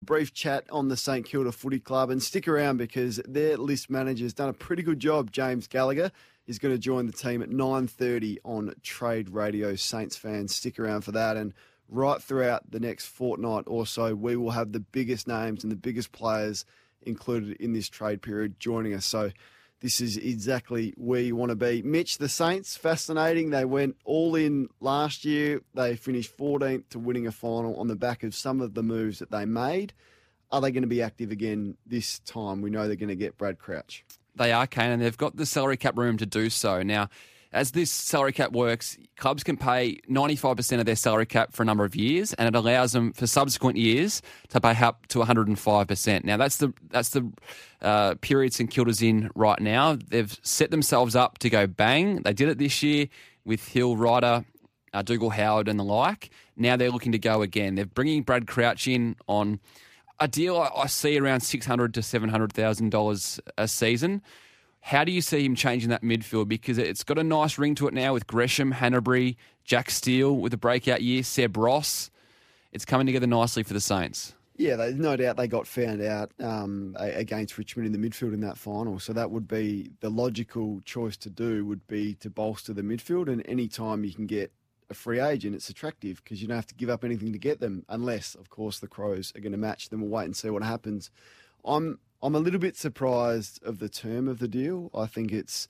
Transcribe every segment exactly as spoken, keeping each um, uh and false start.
brief chat on the St Kilda Footy Club, and stick around because their list manager's done a pretty good job. James Gallagher is going to join the team at nine thirty on Trade Radio. Saints fans, stick around for that. And right throughout the next fortnight or so, we will have the biggest names and the biggest players included in this trade period joining us. So this is exactly where you want to be. Mitch, the Saints, fascinating. They went all in last year. They finished fourteenth to winning a final on the back of some of the moves that they made. Are they going to be active again this time? We know they're going to get Brad Crouch. They are, Kane, and they've got the salary cap room to do so. Now, as this salary cap works, clubs can pay ninety-five percent of their salary cap for a number of years, and it allows them for subsequent years to pay up to one hundred five percent. Now, that's the that's the uh, period St Kilda's in right now. They've set themselves up to go bang. They did it this year with Hill, Ryder, uh, Dougal Howard and the like. Now they're looking to go again. They're bringing Brad Crouch in on a deal I, I see around six hundred thousand to seven hundred thousand dollars a season. How do you see him changing that midfield? Because it's got a nice ring to it now with Gresham, Hanbury, Jack Steele with a breakout year, Seb Ross. It's coming together nicely for the Saints. Yeah, they, no doubt they got found out um, against Richmond in the midfield in that final. So that would be the logical choice to do, would be to bolster the midfield. And any time you can get a free agent, it's attractive because you don't have to give up anything to get them, unless, of course, the Crows are going to match them. We'll wait and see what happens. I'm I'm a little bit surprised of the term of the deal. I think it's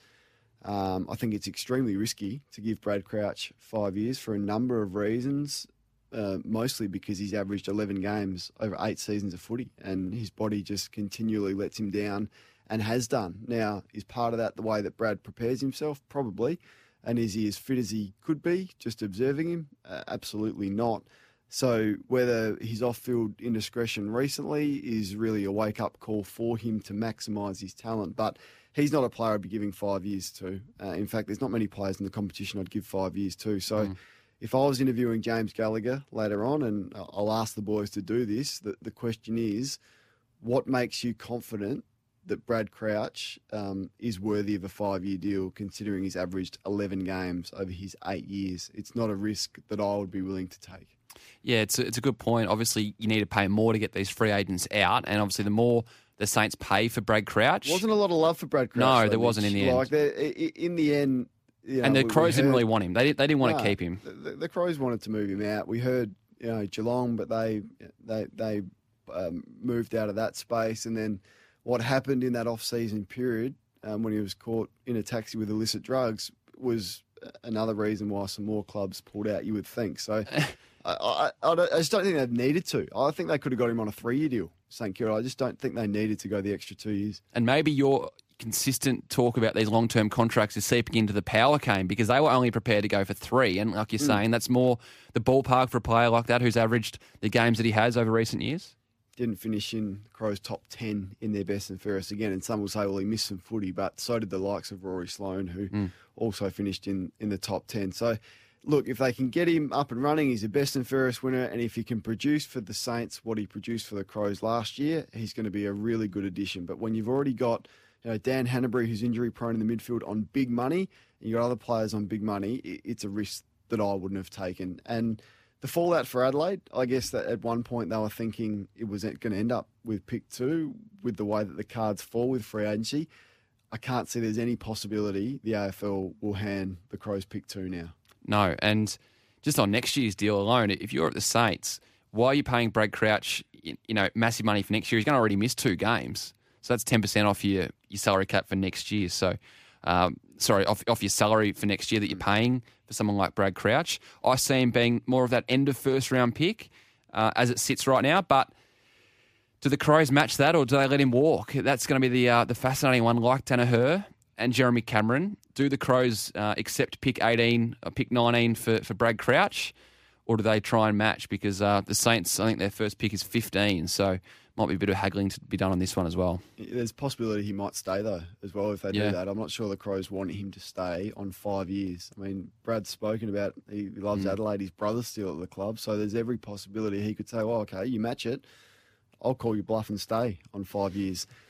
um, I think it's extremely risky to give Brad Crouch five years for a number of reasons, uh, mostly because he's averaged eleven games over eight seasons of footy and his body just continually lets him down and has done. Now, is part of that the way that Brad prepares himself? Probably. And is he as fit as he could be, just observing him? Uh, absolutely not. So whether his off-field indiscretion recently is really a wake-up call for him to maximise his talent, but he's not a player I'd be giving five years to. Uh, in fact, there's not many players in the competition I'd give five years to. So mm. if I was interviewing James Gallagher later on, and I'll ask the boys to do this, the, the question is, what makes you confident that Brad Crouch um, is worthy of a five-year deal, considering he's averaged eleven games over his eight years? It's not a risk that I would be willing to take. Yeah, it's a, it's a good point. Obviously, you need to pay more to get these free agents out, and obviously the more the Saints pay for Brad Crouch... Wasn't a lot of love for Brad Crouch. No, though, there wasn't in the end. Like, in the end... You know, and the we, Crows we heard, didn't really want him. They, did, they didn't want no, to keep him. The, the Crows wanted to move him out. We heard, you know, Geelong, but they they they um, moved out of that space. And then what happened in that off-season period um, when he was caught in a taxi with illicit drugs was another reason why some more clubs pulled out, you would think. So... I, I, I, don't, I just don't think they've needed to. I think they could have got him on a three-year deal, St Kilda. I just don't think they needed to go the extra two years. And maybe your consistent talk about these long-term contracts is seeping into the power game, because they were only prepared to go for three. And like you're mm. saying, that's more the ballpark for a player like that who's averaged the games that he has over recent years. Didn't finish in Crows' top ten in their best and fairest again. And some will say, well, he missed some footy, but so did the likes of Rory Sloane, who mm. also finished in, in the top ten. So... Look, if they can get him up and running, he's a best and fairest winner. And if he can produce for the Saints what he produced for the Crows last year, he's going to be a really good addition. But when you've already got, you know, Dan Hanbury, who's injury prone in the midfield, on big money, and you've got other players on big money, it's a risk that I wouldn't have taken. And the fallout for Adelaide, I guess that at one point they were thinking it was going to end up with pick two, with the way that the cards fall with free agency. I can't see there's any possibility the A F L will hand the Crows pick two now. No, and just on next year's deal alone, if you're at the Saints, why are you paying Brad Crouch, you know, massive money for next year? He's going to already miss two games. So that's ten percent off your, your salary cap for next year. So, um, sorry, off, off your salary for next year that you're paying for someone like Brad Crouch. I see him being more of that end of first round pick uh, as it sits right now. But do the Crows match that, or do they let him walk? That's going to be the uh, the fascinating one, like Danaher and Jeremy Cameron. Do the Crows uh, accept pick eighteen or pick nineteen for, for Brad Crouch, or do they try and match? Because uh, the Saints, I think their first pick is fifteen, so might be a bit of haggling to be done on this one as well. There's a possibility he might stay, though, as well, if they yeah. do that. I'm not sure the Crows want him to stay on five years. I mean, Brad's spoken about he loves mm. Adelaide. His brother's still at the club, so there's every possibility he could say, well, okay, you match it, I'll call you bluff and stay on five years.